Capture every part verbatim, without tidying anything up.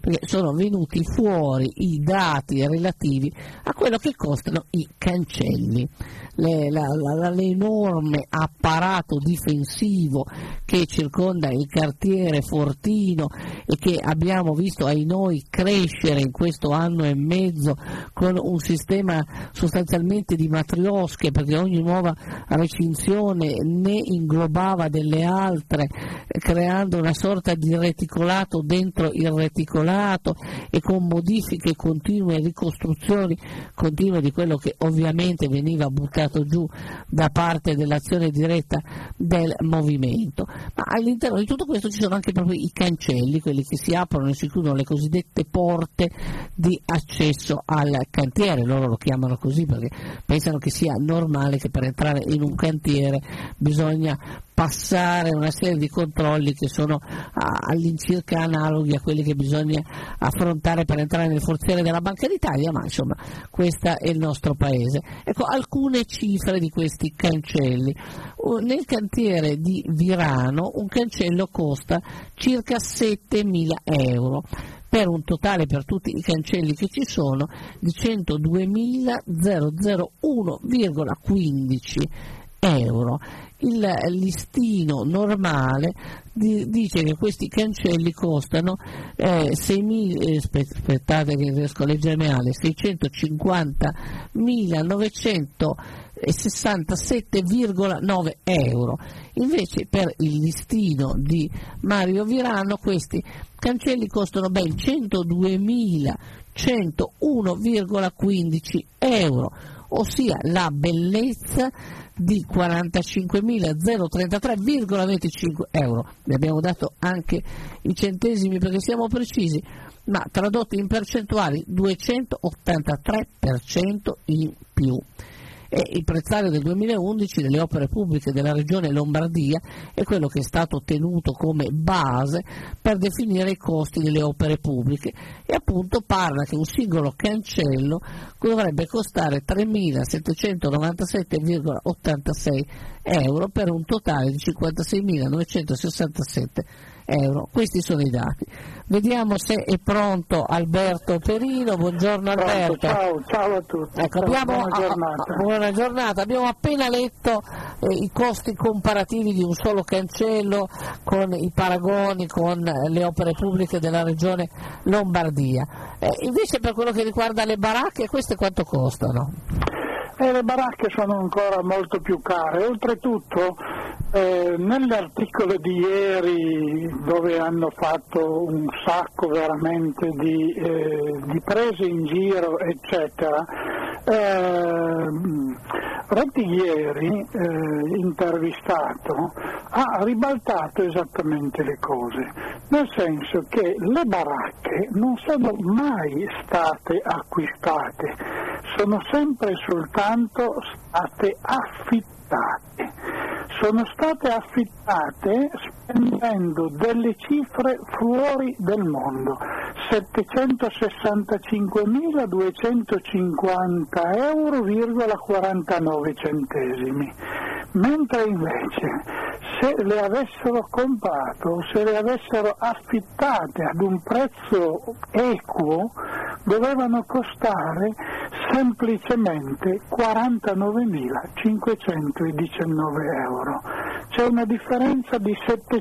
perché sono venuti fuori i dati relativi a quello che costano i cancelli, Le, la, la, l'enorme apparato difensivo che circonda il quartiere Fortino e che abbiamo visto ai noi crescere in questo anno e mezzo con un sistema sostanzialmente di matriosche, perché ogni nuova recinzione ne inglobava delle altre, creando una sorta di reticolato dentro il reticolato e con modifiche continue e ricostruzioni continue di quello che ovviamente veniva buttato giù da parte dell'azione diretta del movimento. Ma all'interno di tutto questo ci sono anche proprio i cancelli, quelli che si aprono e si chiudono, le cosiddette porte di accesso al cantiere. Loro lo chiamano così perché pensano che sia normale che per entrare in un cantiere bisogna passare una serie di controlli che sono all'incirca analoghi a quelli che bisogna affrontare per entrare nel forziere della Banca d'Italia, ma insomma questo è il nostro paese. Ecco alcune cifre di questi cancelli. Nel cantiere di Virano un cancello costa circa settemila euro, per un totale per tutti i cancelli che ci sono di centoduemilauno virgola quindici euro. Il listino normale di, dice che questi cancelli costano eh, seimila, eh, aspettate che riesco a leggere male, seicentocinquantamila novecentosessantasette virgola nove euro. Invece per il listino di Mario Virano questi cancelli costano ben centoduemilacentouno virgola quindici euro, ossia la bellezza di quarantacinquemilatrentatré virgola venticinque euro. Ne abbiamo dato anche i centesimi perché siamo precisi, ma tradotti in percentuali duecentottantatré per cento in più. E il prezzario del duemilaundici delle opere pubbliche della regione Lombardia è quello che è stato tenuto come base per definire i costi delle opere pubbliche e appunto parla che un singolo cancello dovrebbe costare tremilasettecentonovantasette virgola ottantasei euro per un totale di cinquantaseimilanovecentosessantasette euro. Questi sono i dati. Vediamo se è pronto Alberto Perino. Buongiorno Alberto. Ciao, ciao a tutti. Ecco, abbiamo, buona giornata. A, a, buona giornata. Abbiamo appena letto eh, i costi comparativi di un solo cancello con i paragoni con le opere pubbliche della regione Lombardia. Eh, invece per quello che riguarda le baracche, queste quanto costano? Eh, le baracche sono ancora molto più care. Oltretutto Eh, nell'articolo di ieri, dove hanno fatto un sacco veramente di, eh, di prese in giro eccetera, eh, Rottighieri, eh, intervistato, ha ribaltato esattamente le cose, nel senso che le baracche non sono mai state acquistate, sono sempre soltanto state affittate. Sono state affittate spendendo delle cifre fuori del mondo, settecentosessantacinquemiladuecentocinquanta euro virgola quarantanove centesimi, mentre invece se le avessero comprato, se le avessero affittate ad un prezzo equo, dovevano costare semplicemente quarantanovemilacinquecentodiciannove euro. C'è una differenza di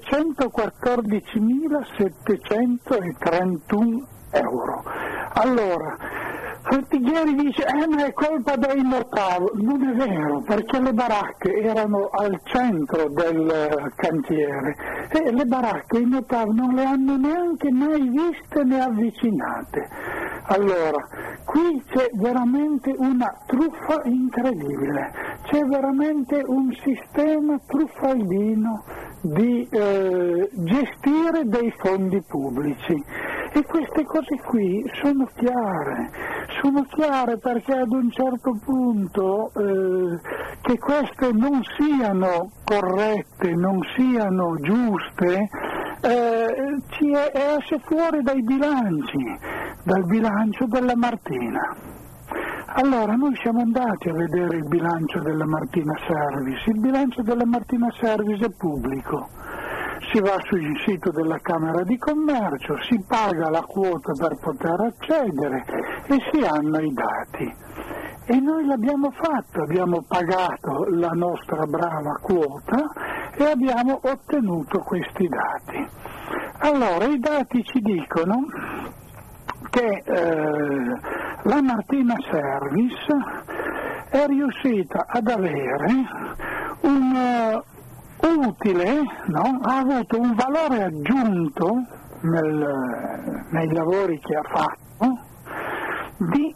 settecentoquattordicimilasettecentotrentuno euro. Allora, Rottighieri dice eh ma è colpa dei notav. Non è vero, perché le baracche erano al centro del cantiere e le baracche i notav non le hanno neanche mai viste né avvicinate. Allora, qui c'è veramente una truffa incredibile, c'è veramente un sistema truffaldino di eh, gestire dei fondi pubblici e queste cose qui sono chiare, sono chiare perché ad un certo punto eh, che queste non siano corrette, non siano giuste, eh, ci esce fuori dai bilanci, dal bilancio della Martina. Allora noi siamo andati a vedere il bilancio della Martina Service, il bilancio della Martina Service è pubblico, si va sul sito della Camera di Commercio, si paga la quota per poter accedere e si hanno i dati. E noi l'abbiamo fatto, abbiamo pagato la nostra brava quota e abbiamo ottenuto questi dati. Allora, i dati ci dicono che eh, la Martina Service è riuscita ad avere un uh, utile, no? Ha avuto un valore aggiunto nel, nei lavori che ha fatto di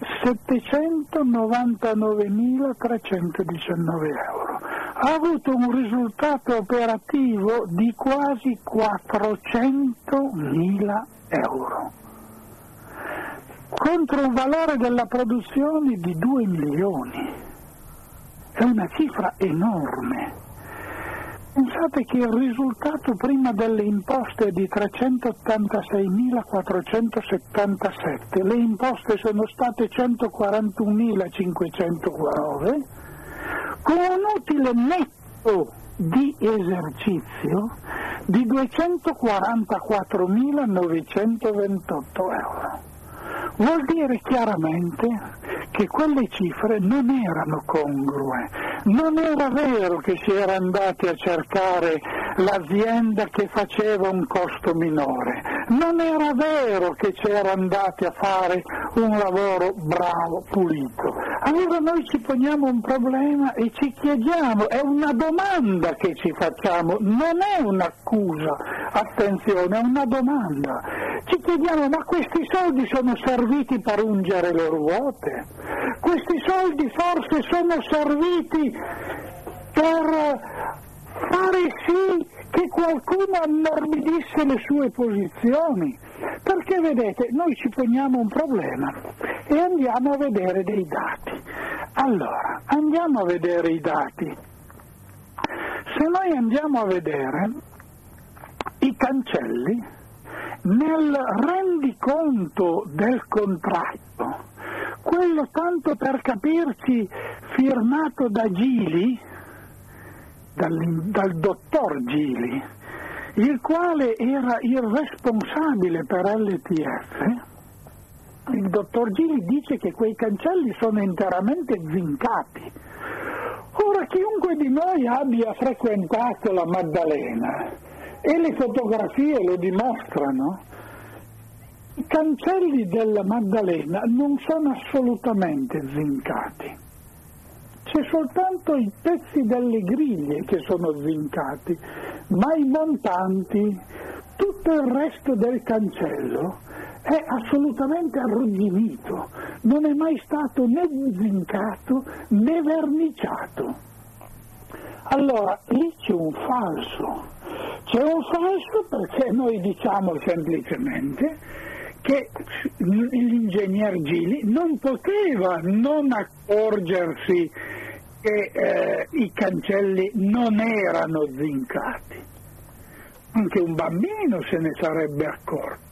settecentonovantanovemilatrecentodiciannove euro. Ha avuto un risultato operativo di quasi quattrocentomila euro, contro un valore della produzione di due milioni. È una cifra enorme. Pensate che il risultato prima delle imposte è di trecentottantaseimilaquattrocentosettantasette, le imposte sono state centoquarantunomilacinquecentonove, con un utile netto di esercizio di duecentoquarantaquattromilanovecentoventotto euro. Vuol dire chiaramente che quelle cifre non erano congrue, non era vero che si era andati a cercare l'azienda che faceva un costo minore, non era vero che si era andati a fare un lavoro bravo, pulito. Allora noi ci poniamo un problema e ci chiediamo, è una domanda che ci facciamo, non è un'accusa, attenzione, è una domanda. Ci chiediamo, ma questi soldi sono serviti per ungere le ruote? Questi soldi forse sono serviti per fare sì che qualcuno ammorbidisse le sue posizioni? Perché vedete, noi ci poniamo un problema e andiamo a vedere dei dati. Allora, andiamo a vedere i dati. Se noi andiamo a vedere i cancelli, nel rendiconto del contratto, quello tanto per capirci firmato da Gili, dal, dal dottor Gili, il quale era il responsabile per L T F, il dottor Gili dice che quei cancelli sono interamente zincati. Ora, chiunque di noi abbia frequentato la Maddalena, e le fotografie lo dimostrano, i cancelli della Maddalena non sono assolutamente zincati. C'è soltanto i pezzi delle griglie che sono zincati, ma i montanti, tutto il resto del cancello è assolutamente arrugginito, non è mai stato né zincato né verniciato. Allora, lì c'è un falso. C'è un falso perché noi diciamo semplicemente che l'ingegner Gili non poteva non accorgersi che eh, i cancelli non erano zincati. Anche un bambino se ne sarebbe accorto.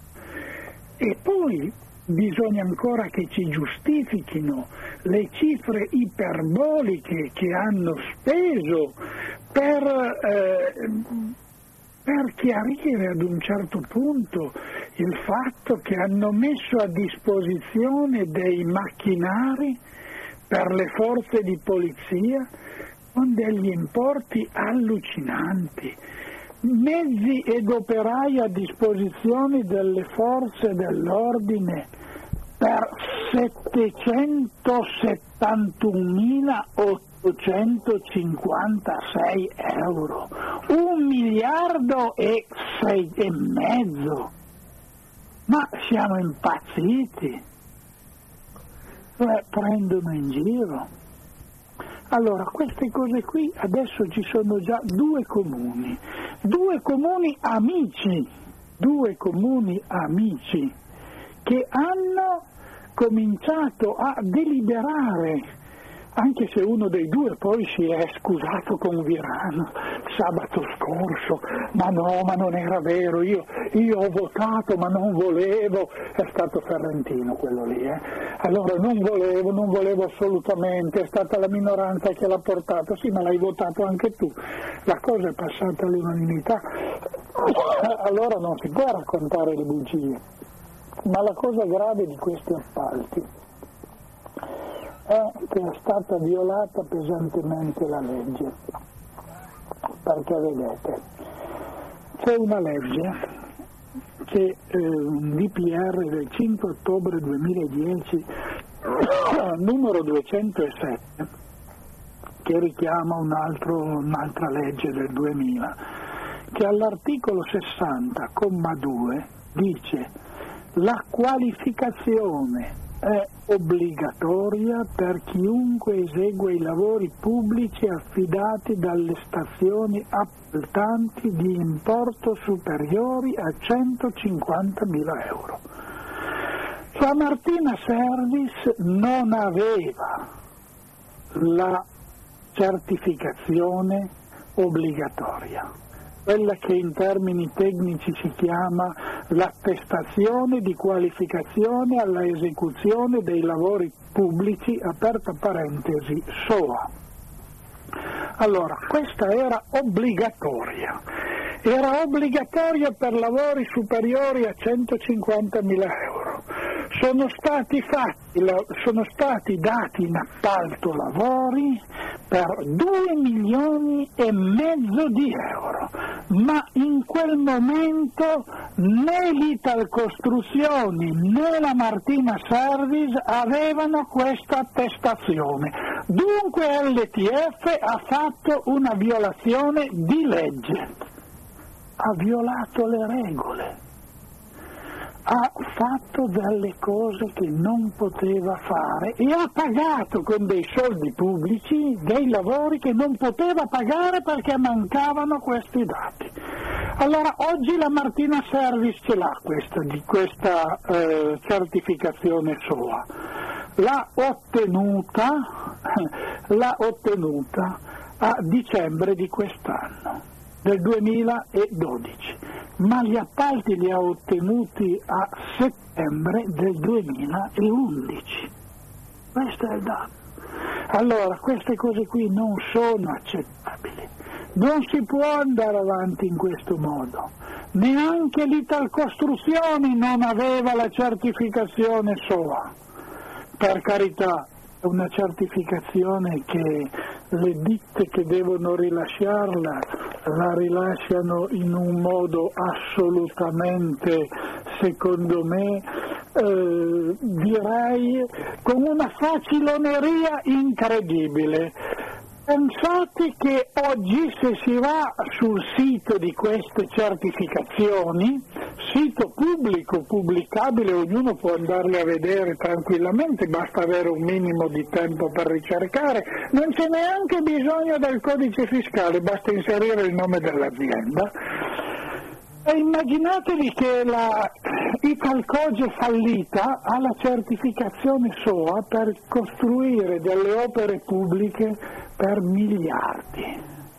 E poi bisogna ancora che ci giustifichino le cifre iperboliche che hanno speso per, eh, per chiarire ad un certo punto il fatto che hanno messo a disposizione dei macchinari per le forze di polizia con degli importi allucinanti, mezzi ed operai a disposizione delle forze dell'ordine per settecentosettantunomilaottocentocinquantasei euro, un miliardo e sei e mezzo. Ma siamo impazziti? Beh, prendono in giro. Allora, queste cose qui adesso ci sono già due comuni, due comuni amici, due comuni amici che hanno cominciato a deliberare anche se uno dei due poi si è scusato con Virano sabato scorso, ma no, ma non era vero, io, io ho votato ma non volevo, è stato Ferrentino quello lì, eh? Allora non volevo, non volevo assolutamente, è stata la minoranza che l'ha portato, sì ma l'hai votato anche tu, la cosa è passata all'unanimità, allora non si può raccontare le bugie, ma la cosa grave di questi appalti è che è stata violata pesantemente la legge, perché vedete, c'è una legge che eh, un D P R del cinque ottobre duemiladieci numero duecentosette che richiama un altro, un'altra legge del duemila, che all'articolo sessanta comma due dice: la qualificazione è obbligatoria per chiunque esegue i lavori pubblici affidati dalle stazioni appaltanti di importo superiori a centocinquantamila euro. La Martina Service non aveva la certificazione obbligatoria, quella che in termini tecnici si chiama l'attestazione di qualificazione alla esecuzione dei lavori pubblici, aperta parentesi, S O A. Allora, questa era obbligatoria, era obbligatoria per lavori superiori a centocinquantamila euro. Sono stati fatti, sono stati dati in appalto lavori per due milioni e mezzo di euro, ma in quel momento né l'Italcostruzioni né la Martina Service avevano questa attestazione. Dunque L T F ha fatto una violazione di legge, ha violato le regole, ha fatto delle cose che non poteva fare e ha pagato con dei soldi pubblici dei lavori che non poteva pagare perché mancavano questi dati. Allora oggi la Martina Service ce l'ha questa, di questa eh, certificazione S O A, l'ha ottenuta, l'ha ottenuta a dicembre di quest'anno, del duemiladodici, ma gli appalti li ha ottenuti a settembre del duemilaundici. Questo è il dato. Allora, queste cose qui non sono accettabili. Non si può andare avanti in questo modo. Neanche l'Italcostruzioni non aveva la certificazione S O A. Per carità, è una certificazione che le ditte che devono rilasciarla la rilasciano in un modo assolutamente, secondo me, eh, direi con una faciloneria incredibile. Pensate che oggi se si va sul sito di queste certificazioni, sito pubblico, pubblicabile, ognuno può andarli a vedere tranquillamente, basta avere un minimo di tempo per ricercare, non c'è neanche bisogno del codice fiscale, basta inserire il nome dell'azienda. E immaginatevi che la Italcoge fallita ha la certificazione S O A per costruire delle opere pubbliche per miliardi.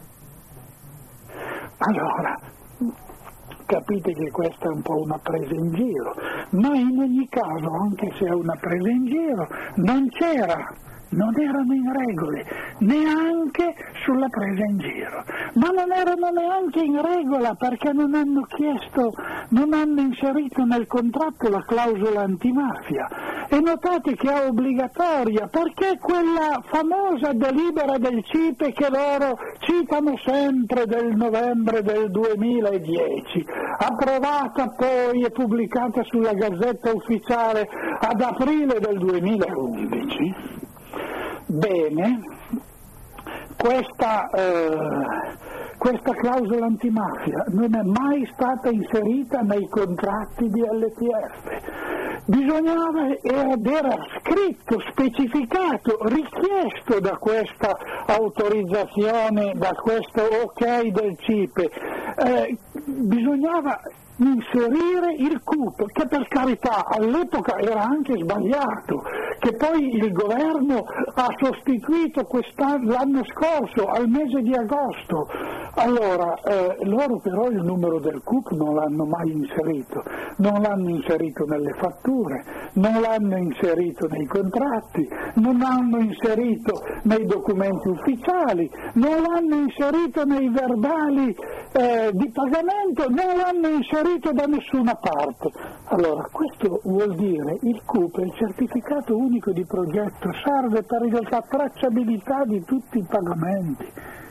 Allora, capite che questa è un po' una presa in giro, ma in ogni caso, anche se è una presa in giro, non c'era, non erano in regole, neanche sulla presa in giro, ma non erano neanche in regola perché non hanno chiesto, non hanno inserito nel contratto la clausola antimafia. E notate che è obbligatoria perché quella famosa delibera del C I P E che loro citano sempre del novembre del duemiladieci, approvata poi e pubblicata sulla Gazzetta Ufficiale ad aprile del duemilaundici. Bene, questa, eh, questa clausola antimafia non è mai stata inserita nei contratti di L T F. Bisognava, ed era scritto, specificato, richiesto da questa autorizzazione, da questo ok del C I P E, eh, bisognava inserire il C U P, che per carità all'epoca era anche sbagliato, che poi il governo ha sostituito quest'anno, l'anno scorso, al mese di agosto. Allora, eh, loro però il numero del C U P non l'hanno mai inserito, non l'hanno inserito nelle fatture, non l'hanno inserito nei contratti, non l'hanno inserito nei documenti ufficiali, non l'hanno inserito nei verbali eh, di pagamento, non l'hanno inserito da nessuna parte. Allora, questo vuol dire il C U P, il certificato unico di progetto, serve per la tracciabilità di tutti i pagamenti,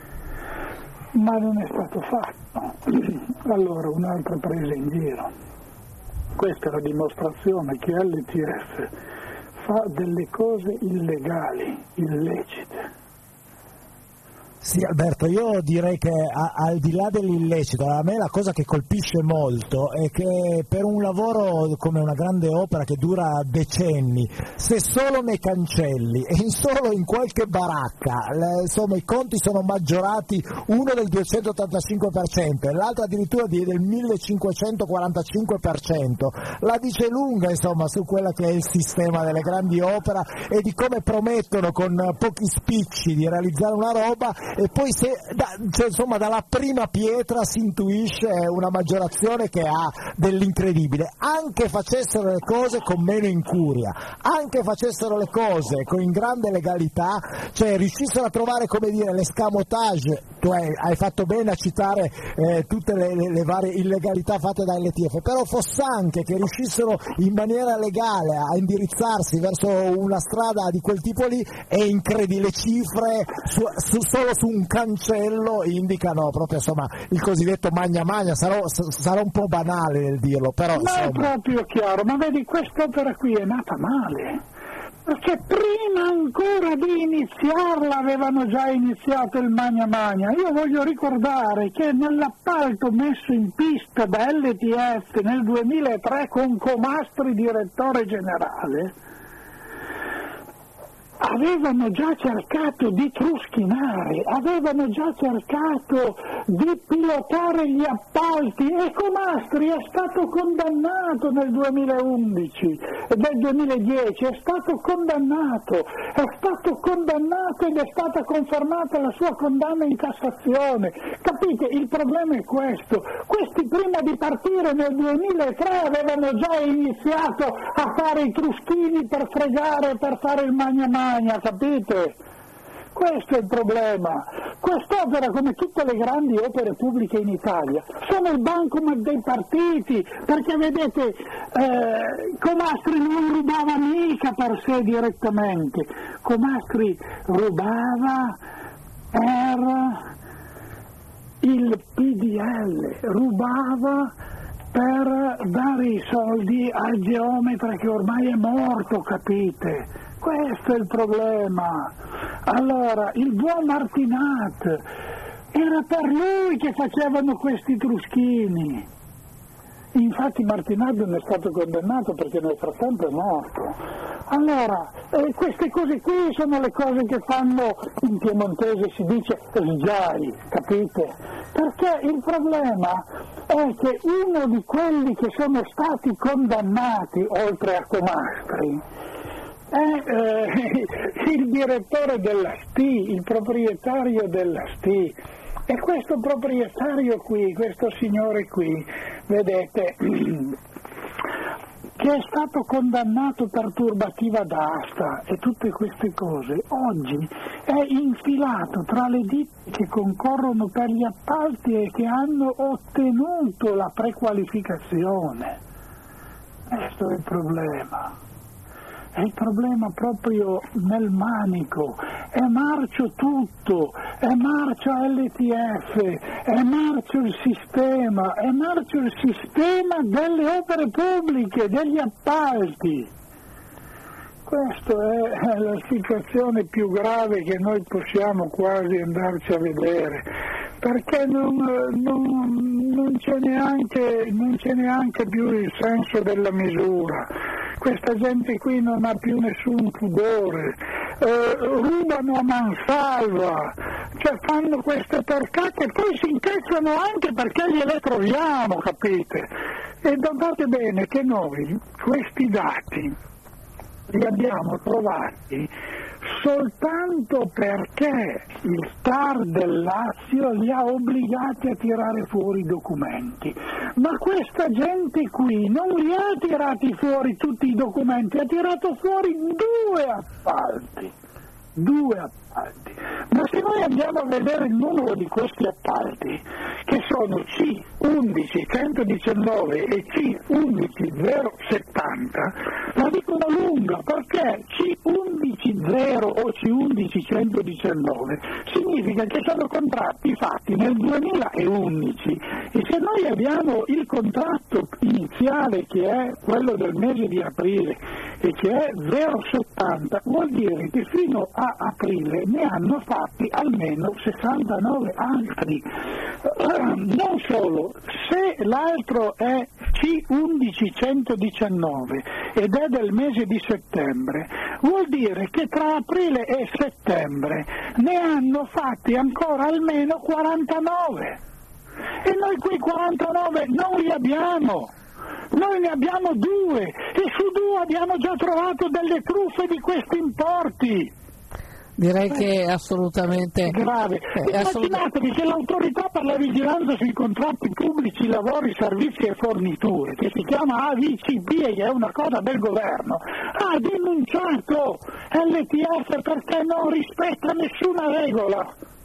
ma non è stato fatto. Allora, un'altra presa in giro. Questa è la dimostrazione che L T F fa delle cose illegali, illecite. Sì, Alberto, io direi che a, al di là dell'illecito, a me la cosa che colpisce molto è che per un lavoro come una grande opera che dura decenni, se solo nei cancelli e in solo in qualche baracca, le, insomma, i conti sono maggiorati, uno del duecentottantacinque per cento e l'altro addirittura di, del millecinquecentoquarantacinque per cento, la dice lunga, insomma, su quella che è il sistema delle grandi opere e di come promettono con pochi spicci di realizzare una roba e poi se, da, cioè, insomma, dalla prima pietra si intuisce una maggiorazione che ha dell'incredibile. Anche facessero le cose con meno incuria, anche facessero le cose con in grande legalità, cioè riuscissero a trovare, come dire, l'escamotage. Tu hai, hai fatto bene a citare eh, tutte le, le, le varie illegalità fatte da L T F, però fosse anche che riuscissero in maniera legale a indirizzarsi verso una strada di quel tipo lì, è incredibile. Le cifre su, su, solo su un cancello indicano proprio, insomma, il cosiddetto magna magna. Sarò, sarà un po' banale nel dirlo, però ma insomma... è proprio chiaro. Ma vedi, quest'opera qui è nata male, perché prima ancora di iniziarla avevano già iniziato il magna magna. Io voglio ricordare che nell'appalto messo in pista da L T F nel duemilatré con Comastri direttore generale, avevano già cercato di truschinare, avevano già cercato di pilotare gli appalti e Comastri è stato condannato nel duemilaundici, nel duemiladieci è stato condannato, è stato condannato ed è stata confermata la sua condanna in Cassazione. Capite? Il problema è questo: questi prima di partire nel duemilatré avevano già iniziato a fare i truschini per fregare, per fare il magna magna, capite? Questo è il problema. Quest'opera, come tutte le grandi opere pubbliche in Italia, sono il bancomat dei partiti, perché vedete, eh, Comastri non rubava mica per sé direttamente, Comastri rubava per il P D L, rubava per dare i soldi al geometra che ormai è morto, capite? Questo è il problema. Allora, il buon Martinat, era per lui che facevano questi truschini. Infatti Martinat non è stato condannato perché nel frattempo è morto. Allora, eh, queste cose qui sono le cose che fanno, in piemontese si dice sgiai, capite? Perché il problema è che uno di quelli che sono stati condannati, oltre a Comastri, è eh, il direttore della S T I, il proprietario della S T I. E questo proprietario qui, questo signore qui, vedete, che è stato condannato per turbativa d'asta e tutte queste cose, oggi è infilato tra le ditte che concorrono per gli appalti e che hanno ottenuto la prequalificazione. Questo è il problema. È il problema proprio nel manico, è marcio tutto, è marcio L T F, è marcio il sistema, è marcio il sistema delle opere pubbliche, degli appalti. Questa è la situazione più grave che noi possiamo quasi andarci a vedere, perché non, non, non, c'è neanche, non c'è neanche più il senso della misura. Questa gente qui non ha più nessun pudore, eh, rubano a mansalva, cioè fanno queste porcate e poi si incazzano anche perché gliele troviamo, capite? E notate bene che noi questi dati li abbiamo trovati soltanto perché il T A R del Lazio li ha obbligati a tirare fuori i documenti. Ma questa gente qui non li ha tirati fuori tutti i documenti, ha tirato fuori due appalti. Due appalti. Ma se noi andiamo a vedere il numero di questi appalti, che sono C undici centodiciannove e C undici zero settanta, la dicono lunga, perché C undici zero o C undici centodiciannove significa che sono contratti fatti nel duemilaundici, e se noi abbiamo il contratto iniziale che è quello del mese di aprile e che è zero settanta, vuol dire che fino a aprile ne hanno fatti almeno sessantanove altri. Non solo, se l'altro è C undici centodiciannove ed è del mese di settembre, vuol dire che tra aprile e settembre ne hanno fatti ancora almeno quarantanove, e noi quei quarantanove non li abbiamo. Noi ne abbiamo due, e su due abbiamo già trovato delle truffe di questi importi. Direi che è assolutamente grave. Immaginatevi che l'autorità per la vigilanza sui contratti pubblici, lavori, servizi e forniture, che si chiama A V C P e che è una cosa del governo, ha denunciato L T F perché non rispetta nessuna regola.